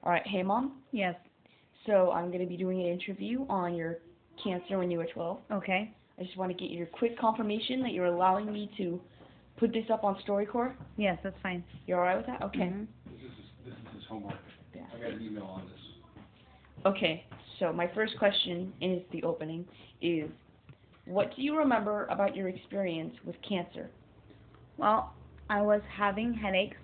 All right, hey Mom. Yes. So I'm going to be doing an interview on your cancer when you were 12. Okay. I just want to get your quick confirmation that you're allowing me to put this up on StoryCorps. Yes, that's fine. You're alright with that? Okay. Mhm. This is his homework. Yeah. I got an email on this. Okay, so my first question is the opening is, what do you remember about your experience with cancer? Well, I was having headaches,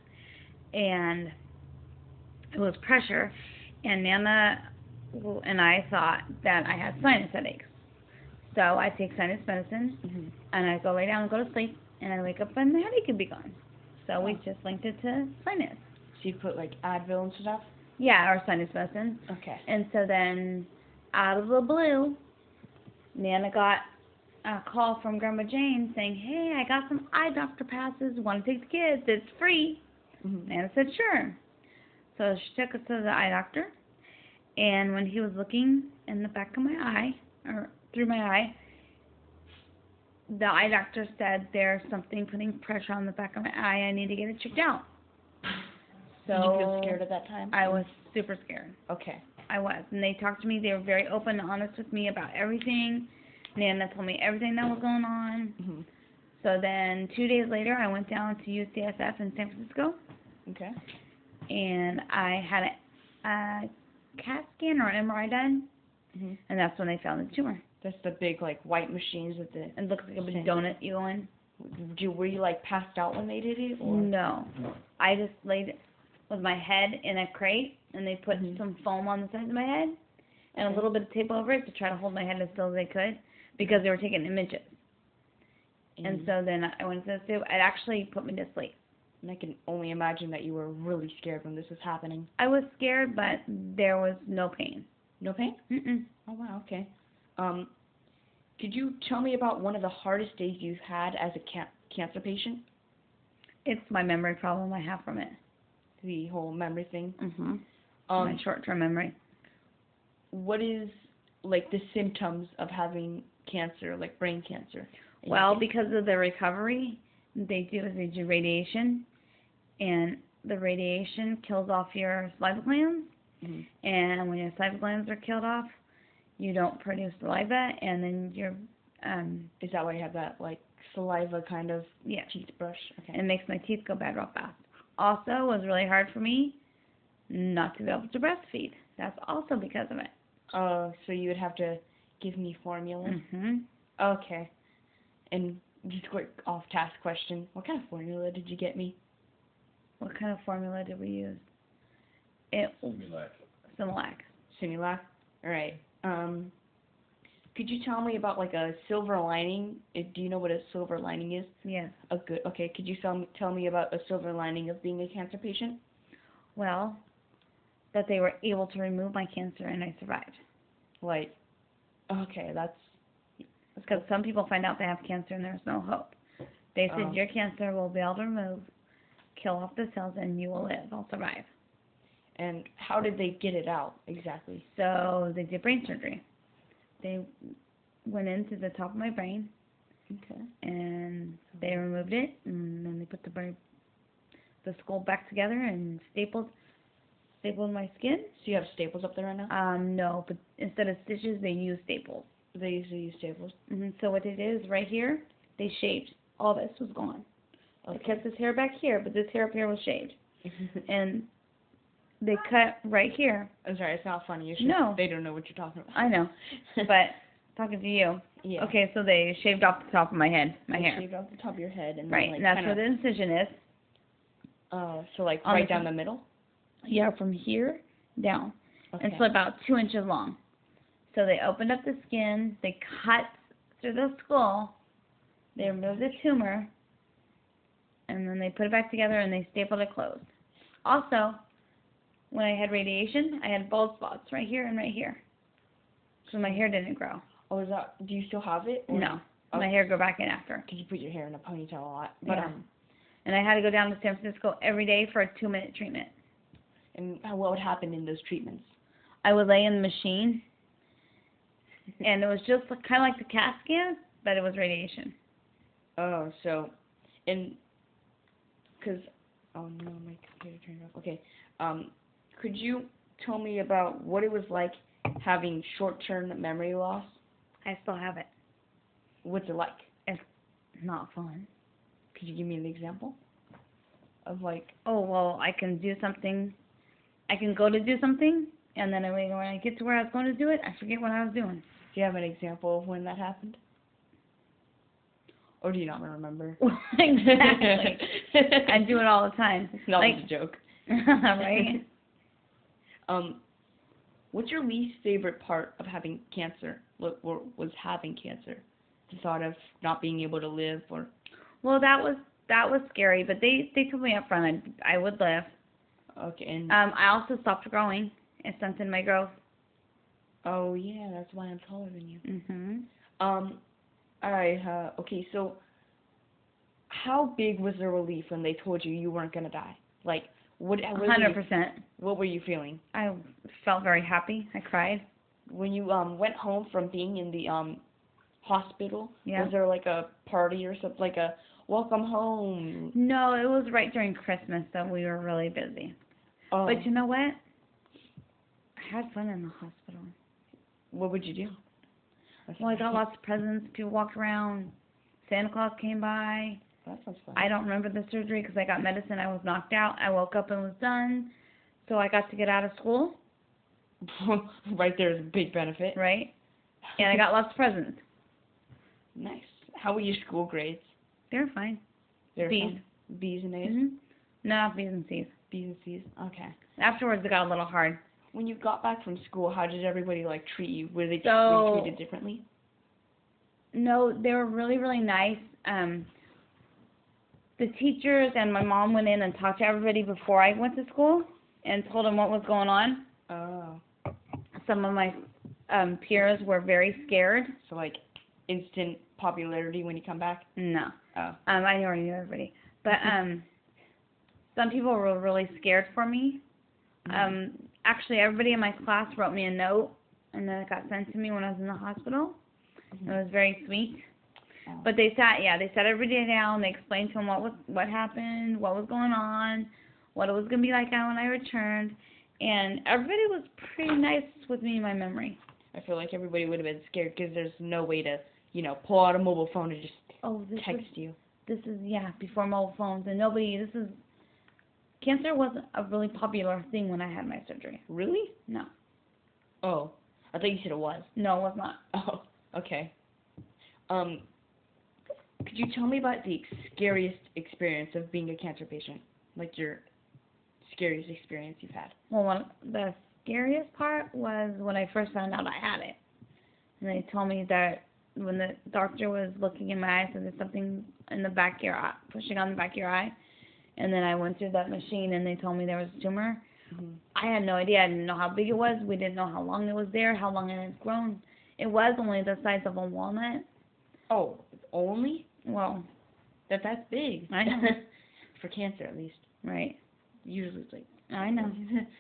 and it was pressure, and Nana and I thought that I had sinus headaches. So I take sinus medicine, Mm-hmm. and I go lay down and go to sleep, and I wake up and the headache could be gone. So we just linked it to sinus. So you put like Advil and stuff? Yeah, or sinus medicine. Okay. And so then, out of the blue, Nana got a call from Grandma Jane saying, "Hey, I got some eye doctor passes. Want to take the kids? It's free." Mm-hmm. Nana said, "Sure." So she took us to the eye doctor, and when he was looking in the back of my eye, or through my eye, the eye doctor said, "There's something putting pressure on the back of my eye. I need to get it checked out." So Did you feel scared at that time? I was super scared. Okay. I was. And they talked to me. They were very open and honest with me about everything. Nana told me everything that was going on. Mm-hmm. So then 2 days later, I went down to UCSF in San Francisco, Okay. and I had a CAT scan or MRI done, Mm-hmm. and that's when they found the tumor. That's the big like white machines with the. It looks like a big Same. donut you go in. Were you like passed out when they did it? Or? No. I just laid with my head in a crate, and they put Mhm. some foam on the side of my head and a Okay. little bit of tape over it to try to hold my head as still as they could because they were taking images. And so then I went to the soup. It actually put me to sleep. And I can only imagine that you were really scared when this was happening. I was scared, but there was no pain. No pain? Mm-mm. Oh wow. Okay. Could you tell me about one of the hardest days you've had as a cancer patient? It's my memory problem I have from it. The whole memory thing. Mm-hmm. My short-term memory. What is like the symptoms of having cancer, like brain cancer? Well, because of the recovery, they do radiation, and the radiation kills off your saliva glands. Mm-hmm. And when your saliva glands are killed off, you don't produce saliva, and then your Is that why you have that like saliva kind of yeah, teeth brush? Okay. it makes my teeth go bad real fast. Also, it was really hard for me not to be able to breastfeed. That's also because of it. So you would have to give me formula. Mm-hmm. Okay. And just a quick off-task question: what kind of formula did you get me? What kind of formula did we use? It Similac. Similac. Similac. All right. Could you tell me about like a silver lining? Do you know what a silver lining is? Yes. Okay. Could you tell me about a silver lining of being a cancer patient? Well, that they were able to remove my cancer and I survived. Like, okay, that's Because some people find out they have cancer and there's no hope. They said, your cancer will be able to remove, kill off the cells, and you will live. I'll survive. And how did they get it out exactly? So they did brain surgery. They went into the top of my brain, Okay. and they removed it, and then they put the skull back together and stapled my skin. So you have staples up there right now? No, but instead of stitches, they used staples. They usually use staples. So what they did is right here, they shaved. All this was gone. They kept this hair back here, but this hair up here was shaved. And they cut right here. I'm sorry, it's not funny. No. They don't know what you're talking about. I know, but talking to you. Yeah. Okay, so they shaved off the top of my head, my They hair. shaved off the top of your head and Right, then, like, and that's kinda, where the incision is. so like On right the- down the middle? Yeah, from here down. Okay. It's about 2 inches long. So they opened up the skin, they cut through the skull, they removed the tumor, and then they put it back together and they stapled it closed. Also, when I had radiation, I had bald spots right here and right here. So my hair didn't grow. Oh, do you still have it? Or- No, Oh. my hair grew back in after. Because you put your hair in a ponytail a lot. But, Yeah. And I had to go down to San Francisco every day for a 2-minute treatment. and what would happen in those treatments? I would lay in the machine, and it was just kind of like the CAT scan, but it was radiation. Oh, so, and, because, oh no, my computer turned off. Okay, Could you tell me about what it was like having short-term memory loss? I still have it. What's it like? It's not fun. Could you give me an example of like? Oh, well, I can do something. I can go to do something, and then when I get to where I was going to do it, I forget what I was doing. Do you have an example of when that happened? Or do you not remember? Exactly. I do it all the time. That like, was a joke. right? What's your least favorite part of having cancer? What was having cancer? The thought of not being able to live, or Well, that was scary, but they told me up front I would live. okay, and I also stopped growing. It stunted my growth. oh yeah, that's why I'm taller than you. Mhm. All right. Okay, so how big was the relief when they told you weren't gonna die? Like, what? 100%. What were you feeling I felt very happy. I cried. when you went home from being in the hospital? Yeah. Was there like a party or something, like a welcome home? No, it was right during Christmas, so we were really busy. Oh, But you know what? I had fun in the hospital. what would you do? Well, I got lots of presents. People walked around. Santa Claus came by. That sounds fun. I don't remember the surgery because I got medicine. I was knocked out. I woke up and was done. So I got to get out of school, Right there is a big benefit. right? And I got lots of presents. Nice. How were your school grades? They were fine. They're B's. fun? B's and A's? Mhm. No, B's and C's. B's and C's? Okay. Afterwards, it got a little hard. When you got back from school, how did everybody like treat you? Were they So- treated differently? No, they were really, really nice. The teachers and my mom went in and talked to everybody before I went to school and told them what was going on. Oh. Some of my peers were very scared. So like instant popularity when you come back? No. Oh. I already knew everybody. But some people were really scared for me. Actually, everybody in my class wrote me a note, and then it got sent to me when I was in the hospital. It was very sweet. Oh. But they sat everybody down. They explained to them what happened, what was going on, what it was going to be like when I returned. And everybody was pretty nice with me in my memory. I feel like everybody would have been scared because there's no way to, pull out a mobile phone and just Oh, text you. This is before mobile phones. And cancer wasn't a really popular thing when I had my surgery. Really? No. Oh. I thought you said it was. No, it was not. Oh, okay. Could you tell me about the scariest experience of being a cancer patient? Like your scariest experience you've had? Well, the scariest part was when I first found out I had it. And they told me that when the doctor was looking in my eyes, so there's something in the back of your eye, pushing on the back of your eye. And then I went through that machine and they told me there was a tumor. Mm-hmm. I had no idea. I didn't know how big it was. We didn't know how long it was there, how long it had grown. It was only the size of a walnut. Oh, only? Well, That's big. I know. For cancer, at least. right. Usually it's like... I know.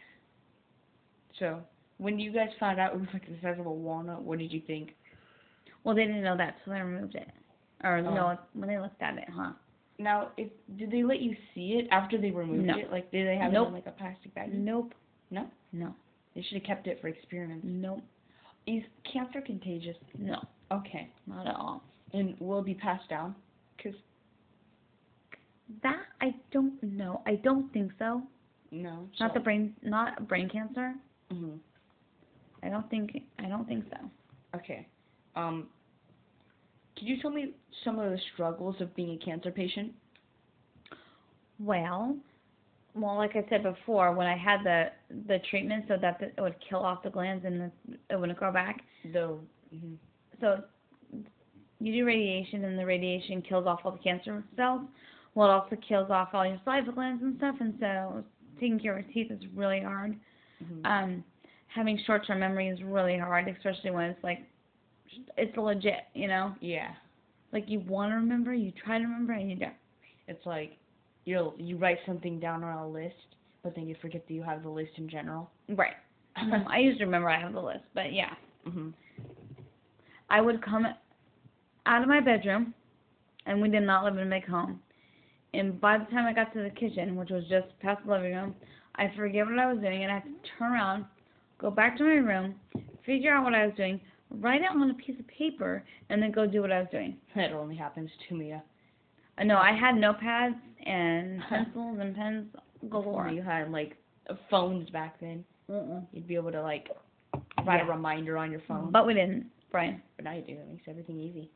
So, when you guys found out it was like the size of a walnut, what did you think? Well, they didn't know that, so they removed it. Or Oh. no, when they looked at it, huh? Now, did they let you see it after they removed No. it? Like, did they have Nope. it in like a plastic bag? Nope. No? No. They should have kept it for experiments. Nope. Is cancer contagious? No. Okay. Not at all. And will it be passed down? Because, That I don't know. I don't think so. no. Not brain cancer. Mm-hmm. I don't think so. Okay. Could you tell me some of the struggles of being a cancer patient? Well, like I said before, when I had the treatment so that it would kill off the glands and it wouldn't grow back. Though. Mm-hmm. So you do radiation and the radiation kills off all the cancer cells. Well, it also kills off all your saliva glands and stuff, and so taking care of your teeth is really hard. Mm-hmm. Having short-term memory is really hard, especially when it's legit, Yeah. Like you want to remember, you try to remember, and you don't. It's like you write something down on a list, but then you forget that you have the list in general. Right. I used to remember I have the list, but yeah. Mm-hmm. I would come out of my bedroom, and we did not live in a big home. And by the time I got to the kitchen, which was just past the living room, I forget what I was doing, and I have to turn around, go back to my room, figure out what I was doing, write it on a piece of paper, and then go do what I was doing. That only happens to me. No, I had notepads and pencils and pens galore. You had like phones back then. You'd be able to like write a reminder on your phone. But we didn't, Brian. But now you do. It makes everything easy.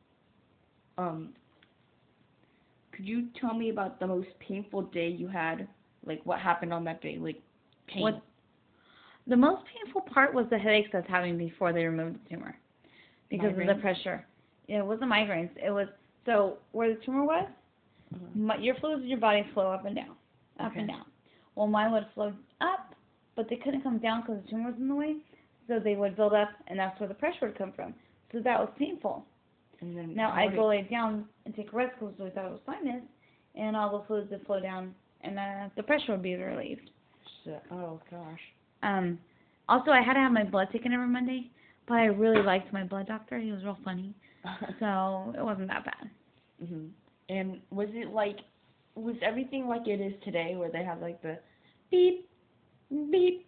Could you tell me about the most painful day you had? Like, what happened on that day? Like, pain. What? The most painful part was the headaches I was having before they removed the tumor. Because of the Migraines? pressure. Yeah, it wasn't migraines. It was, so where the tumor was, your fluids in your body flow up and down. Up and down. Well, mine would flow up, but they couldn't come down because the tumor was in the way. So they would build up, and that's where the pressure would come from. So that was painful. And then Now I'd go lay down and take a rest because we thought it was sinus, and all the fluids would flow down, and the pressure would be relieved. Oh, gosh. Also, I had to have my blood taken every Monday, but I really liked my blood doctor. He was real funny, so it wasn't that bad. And was everything like it is today, where they have like the beep, beep?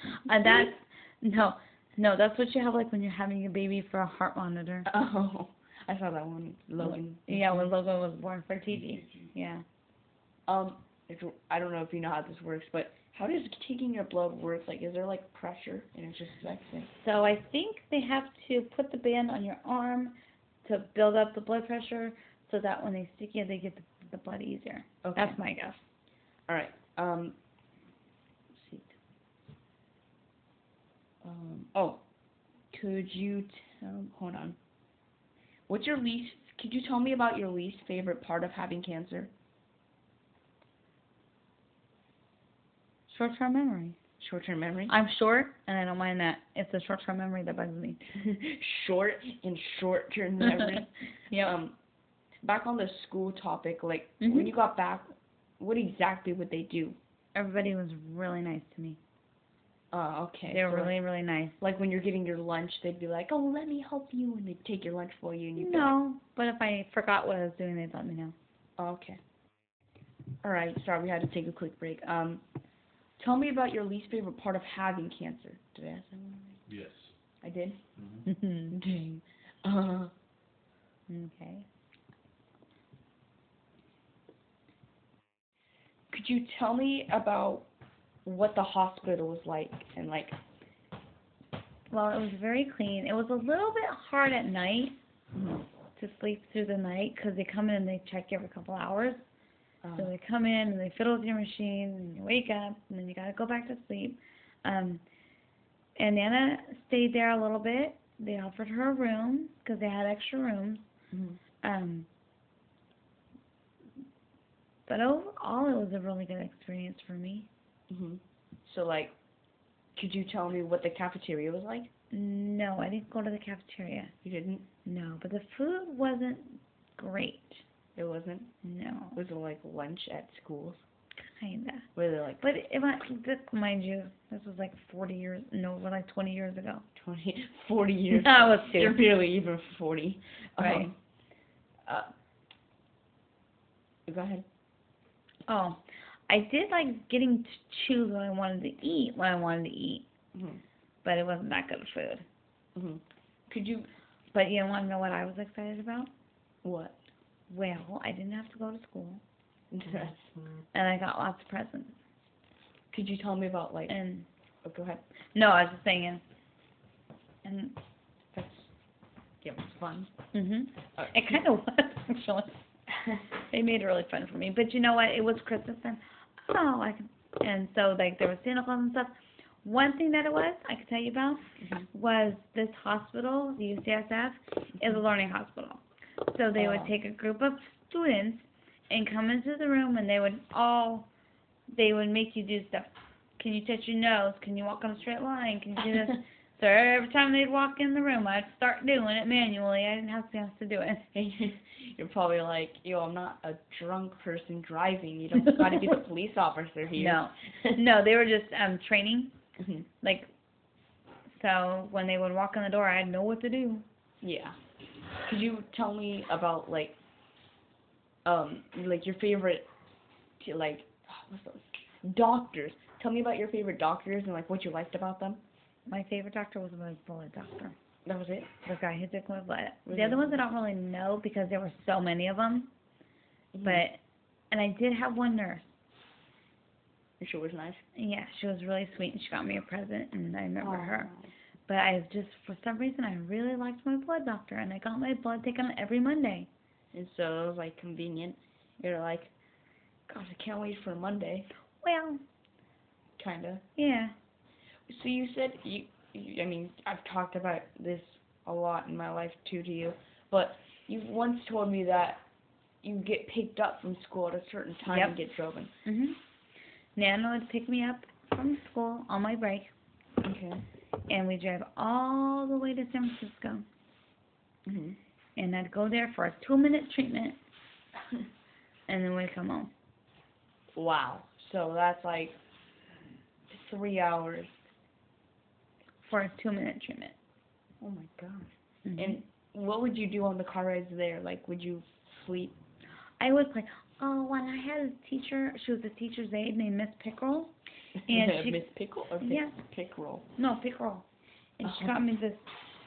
No, that's what you have like when you're having a baby for a heart monitor. Oh, I saw that one, Logan. Yeah, when Logan was born for TG. Yeah. I don't know if you know how this works, but how does taking your blood work? Like, is there like pressure and it just affects it? So I think they have to put the band on your arm to build up the blood pressure, so that when they stick you, they get the blood easier. Okay. That's my guess. All right. Let's see. Could you hold on. Could you tell me about your least favorite part of having cancer? Short-term memory. Short-term memory? I'm short, and I don't mind that. It's the short-term memory that bugs me. Short-term memory? Yeah. Back on the school topic, like, Mm-hmm. when you got back, what exactly would they do? Everybody was really nice to me. Oh, okay. They were So, really, really nice. like, when you're getting your lunch, they'd be like, oh, let me help you, and they'd take your lunch for you, and you'd be like, No, but if I forgot what I was doing, they'd let me know. oh, okay. All right, sorry, we had to take a quick break. Tell me about your least favorite part of having cancer. Did I ask that one? Yes. I did? Mm-hmm. Dang. Okay. Could you tell me about what the hospital was like and like? Well, it was very clean. It was a little bit hard at night to sleep through the night because they come in and they check you every couple hours. So they come in and they fiddle with your machine and you wake up and then you got to go back to sleep. And Nana stayed there a little bit. They offered her a room because they had extra rooms. But overall, it was a really good experience for me. So, like, could you tell me what the cafeteria was like? No, I didn't go to the cafeteria. You didn't? No, but the food wasn't great. It wasn't? No. Was it like lunch at schools? Kinda. Were they like But mind you, this was like 40 years, no, like 20 years ago. 40 years? No, I was 2. You're barely even 40. Right. Go ahead. Oh, I did like getting to choose what I wanted to eat when I wanted to eat, but it wasn't that good of food. Could you? But you want to know what I was excited about? What? Well, I didn't have to go to school, Yes. and I got lots of presents. Could you tell me about like? And Oh, go ahead. no, I was just saying, and That's. Yeah, it was fun. it kind of was actually. They made it really fun for me. But you know what? It was Christmas and and so like there was Santa Claus and stuff. One thing that it was, I could tell you about, was this hospital, the UCSF, is a learning hospital. So they would take a group of students and come into the room and they would make you do stuff. Can you touch your nose? Can you walk on a straight line? Can you do this? So every time they'd walk in the room, I'd start doing it manually. I didn't have to do it. You're probably like, yo, I'm not a drunk person driving. You don't got to be the police officer here. No, they were just training. Like, so when they would walk in the door, I'd know what to do. Yeah. Could you tell me about like your favorite, like, what's those? Doctors? Tell me about your favorite doctors and like what you liked about them. My favorite doctor was my blood doctor. That was it. The guy who took my blood. Really? The other ones I don't really know because there were so many of them. Mhm. But, and I did have one nurse. Your show was nice. Yeah, she was really sweet and she got me a present and I remember her. Aw. But I just, for some reason, I really liked my blood doctor and I got my blood taken every Monday. And so it was like convenient. You're like, gosh, I can't wait for Monday. Well, Kinda. yeah. So you said I mean, I've talked about this a lot in my life too to you, but you once told me that you get picked up from school at a certain time Yep. and get driven. Nana would pick me up from school on my break Okay. and we drive all the way to San Francisco. Mhm. And I'd go there for a 2-minute treatment and then we'd come home. Wow. So that's like 3 hours. For a 2-minute treatment. Oh my gosh. Mhm. And what would you do on the car rides there? Like, would you sleep? I would play. Oh, when I had a teacher, she was a teacher's aide named Miss Pickerel. And she, Miss Pickle or Yeah. Pickerel? no, Pickerel. And she got me this,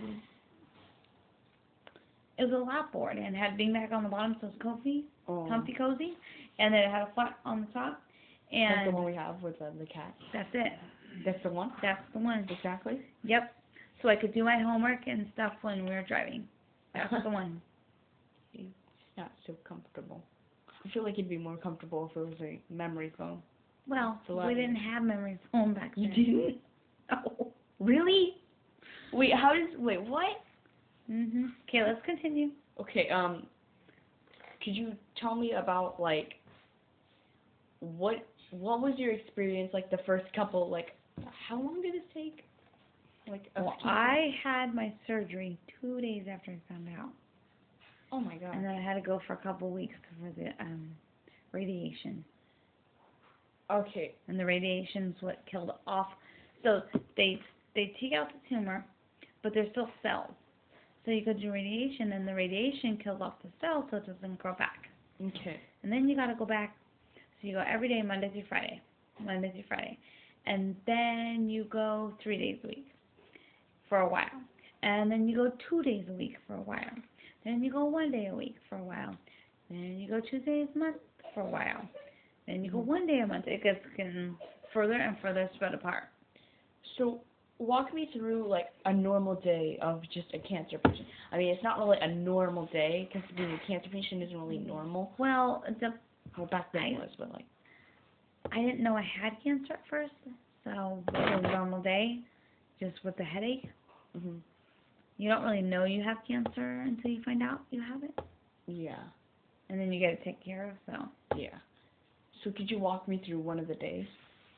it was a lap board and had beanbag on the bottom so it was comfy, Oh. cozy. And then it had a flat on the top. That's the And one we have with the cat. that's it. That's the one? That's the one. Exactly? Yep. So I could do my homework and stuff when we were driving. That's the one. It's not so comfortable. I feel like it'd be more comfortable if it was a memory foam. Well, It's a lot we easier. didn't have memory foam back then. You didn't? Oh. Really? Wait, what? Okay, let's continue. Okay, could you tell me about, like, what was your experience, like, the first couple, like, how long did it take? Like, a Well, few- I had my surgery 2 days after I found out. Oh my god. And then I had to go for a couple weeks for the radiation. Okay. And the radiation's what killed off. So they take out the tumor, but there's still cells. So you go do radiation, and the radiation kills off the cells so it doesn't grow back. Okay. And then you got to go back. So you go every day, Monday through Friday. And then you go 3 days a week for a while. And then you go 2 days a week for a while. Then you go 1 day a week for a while. Then you go 2 days a month for a while. Then you go 1 day a month. It gets getting further and further spread apart. So, walk me through, like, a normal day of just a cancer patient. I mean, it's not really a normal day, because being a cancer patient isn't really normal. Well, Well, back then it was, but, like... I didn't know I had cancer at first, so it was a normal day, just with the headache. Mhm. You don't really know you have cancer until you find out you have it, Yeah. and then you get it taken care of. So Yeah. So could you walk me through one of the days?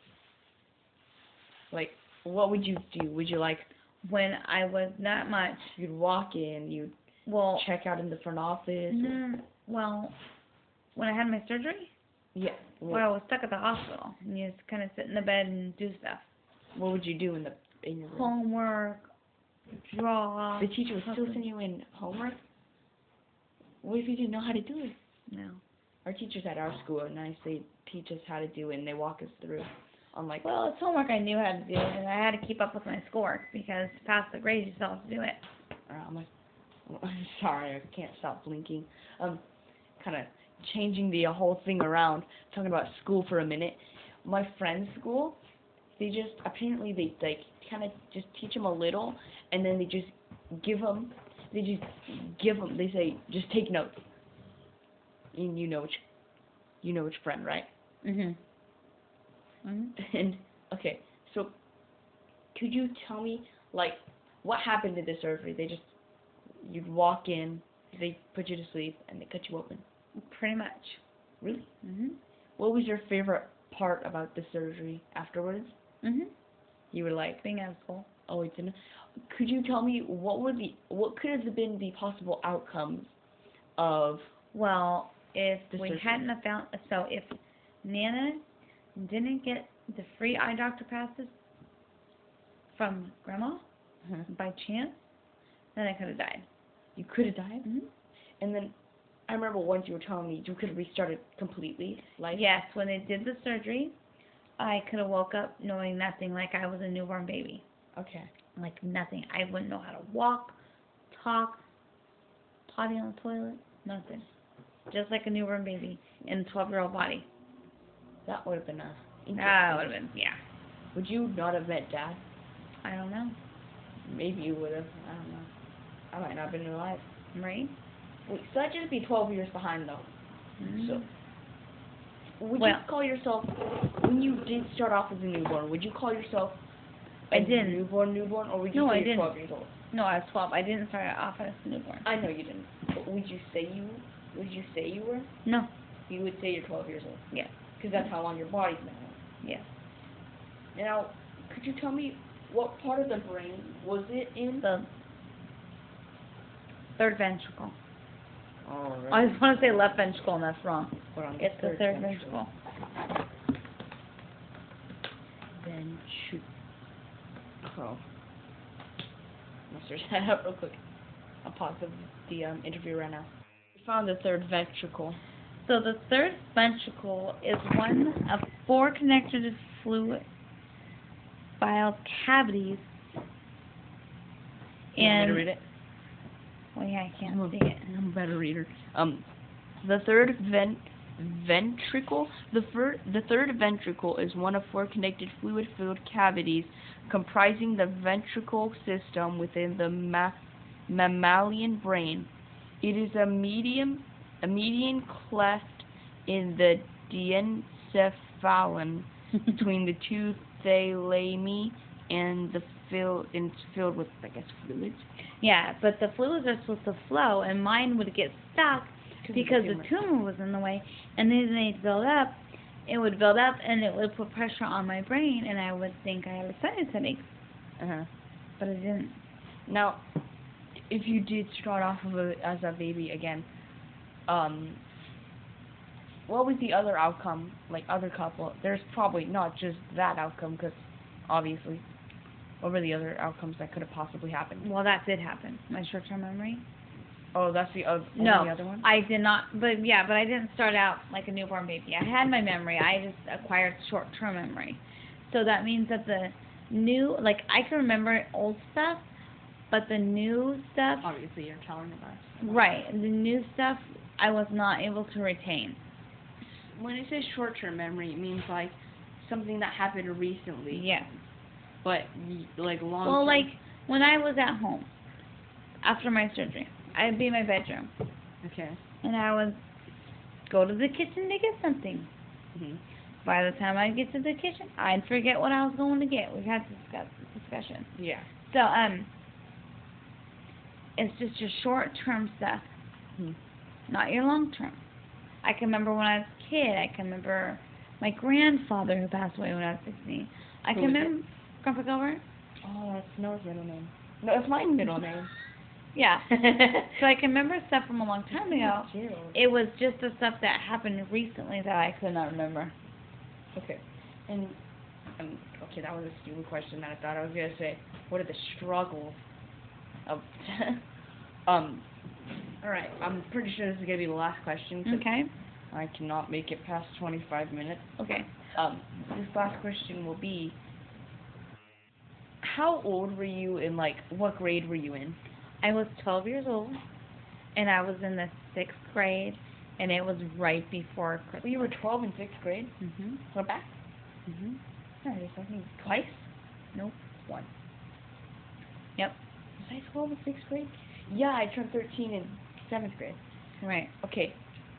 Like, what would you do? Would you, like, when I was not much, you'd walk in, you'd well, check out in the front office? well, when I had my surgery, Yeah. well, I was stuck at the hospital, and you just kind of sit in the bed and do stuff, What would you do in your room? homework, draw. The teacher would still send you in homework? What if you didn't know how to do it? No. Our teachers at our school are nice. They teach us how to do it, and they walk us through on, like, Well, it's homework I knew how to do, and I had to keep up with my schoolwork because to pass the grades, you still have to do it. I'm like, I'm sorry, I can't stop blinking. Kind of changing the whole thing around, talking about school for a minute. My friend's school, they just, apparently they, like, kind of just teach them a little, and then they give them, they say, just take notes. And you know which friend, right? Mhm. And, okay, so, could you tell me, like, what happened to the surgery? You'd walk in, they put you to sleep, and they cut you open. Pretty much. Really? Mhm. What was your favorite part about the surgery afterwards? Mhm. You were like, Being out of school. oh, it's in. Could you tell me what could have been the possible outcomes of? Well, if The we surgery. hadn't have found, so if Nana didn't get the free eye doctor passes from Grandma by chance, then I could have died. You could have died. Mhm. And then I remember once you were telling me you could have restarted completely life. Yes, when they did the surgery, I could have woke up knowing nothing, like I was a newborn baby. Okay. Like nothing. I wouldn't know how to walk, talk, potty on the toilet, nothing. Just like a newborn baby in a 12-year-old body. That would have been That would have been, yeah. Would you not have met Dad? I don't know. Maybe you would have. I don't know. I might not have been alive. Right? Wait, so I'd just be 12 years behind, though. Mm-hmm. So, would Well- you call yourself, when you did start off as a newborn, would you call yourself I didn't. newborn, or would you No, say I you're didn't. 12 years old? No, I was 12. I didn't start off as a newborn. I know you didn't. But would you say you were? No. You would say you're 12 years old. Yeah. Because that's how long your body's been on. Yes. Now, could you tell me what part of the brain was it in? The third ventricle. Oh, I just want to say left ventricle, and that's wrong. Hold on, It's the third ventricle. Oh. Let's search that up real quick. I'll pause the interview right now. We found the third ventricle. So the third ventricle is one of 4 connected fluid bile cavities. You want me to And read it? well, yeah, I can't see it. I'm a better reader. The third ventricle. The third ventricle is one of 4 connected fluid-filled cavities comprising the ventricle system within the mammalian brain. It is a median cleft in the diencephalon between the 2 thalami and it's filled with, I guess, fluids. Yeah, but the fluids are supposed to flow, and mine would get stuck because the tumor was in the way, and then they'd build up. It would build up, and it would put pressure on my brain, and I would think I had a sinus headache, but I didn't. Now, if you did start off as a baby again, what was the other outcome? Like other couple, there's probably not just that outcome, because obviously, what were the other outcomes that could have possibly happened? Well, that did happen. My short-term memory. Oh, that's the other. No, the other one. I did not. But I didn't start out like a newborn baby. I had my memory. I just acquired short-term memory. So that means that the new, like I can remember old stuff, but the new stuff. Obviously, you're telling about. Right, the new stuff I was not able to retain. When it says short-term memory, it means like something that happened recently. Yes. But like long. Well, like when I was at home after my surgery, I'd be in my bedroom. Okay. And I would go to the kitchen to get something. Mhm. By the time I get to the kitchen, I'd forget what I was going to get. We had this discussion. Yeah. So it's just your short-term stuff, not your long-term. I can remember when I was a kid. I can remember my grandfather who passed away when I was 16. I Who can was it? remember Grandpa Gilbert. Oh, that's Noah's middle name. No, it's my middle name. Yeah. So I can remember stuff from a long time ago. Cute. It was just the stuff that happened recently that I could not remember. Okay. And okay, that was a stupid question that I thought I was gonna say. What are the struggles of? All right. I'm pretty sure this is gonna be the last question. 'Cause Okay. I cannot make it past 25 minutes. Okay. This last question will be: how old were you and like what grade were you in? I was 12 years old, and I was in the 6th grade, and it was right before Christmas. Well, you were 12 in 6th grade. Mhm. Go back. Mhm. No, there's something twice. Nope. One. Yep. Was I 12 in 6th grade? Yeah, I turned 13 in 7th grade. Right. Okay.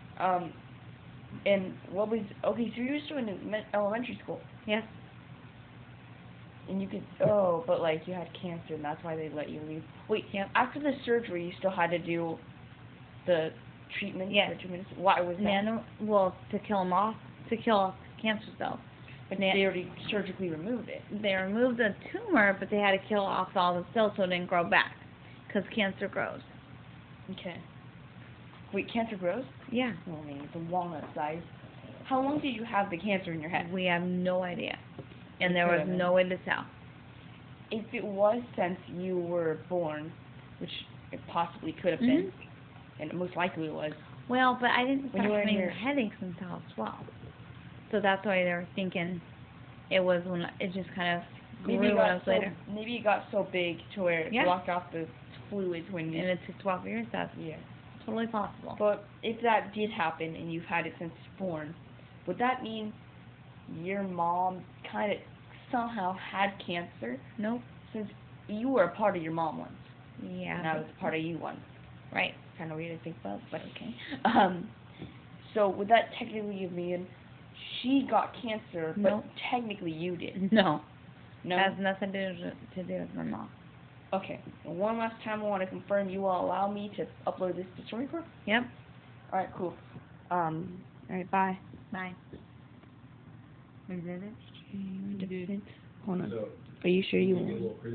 And what was okay? So you were still in elementary school, Yes. and you could but like you had cancer, and that's why they let you leave. Wait, Yep. after the surgery, you still had to do the treatment. Yes. For 2 minutes. Why was that? Well, to kill them off, to kill off cancer cells. But they already surgically removed it. They removed the tumor, but they had to kill off all the cells so it didn't grow back, because cancer grows. Okay. Wait, cancer grows? Yeah. Oh man, it's a walnut size. How long did you have the cancer in your head? We have no idea, and It there was could've been. no way to tell. If it was since you were born, which it possibly could have been, and it most likely it was. Well, but I didn't When start you were in having your- headaches until I was 12. So that's why they were thinking It was when it just kind of Maybe grew it when I got was so later. maybe it got so big to where it Yeah. blocked off the fluids when you. And it took 12 years. That's Yeah. totally possible. But if that did happen and you've had it since born, would that mean your mom kind of somehow had cancer Nope. since you were a part of your mom once? Yeah. Now it's part of you once. Right. Kind of weird to think about, but okay. So would that technically mean she got cancer, but Nope. technically you did? No. No. Has nothing to do with my mom. Okay. And one last time, I want to confirm you will allow me to upload this to StoryCorps? Yep. All right. Cool. All right. Bye. Bye. Is that it? Hold on. Are you sure you Get a won't? little crazy.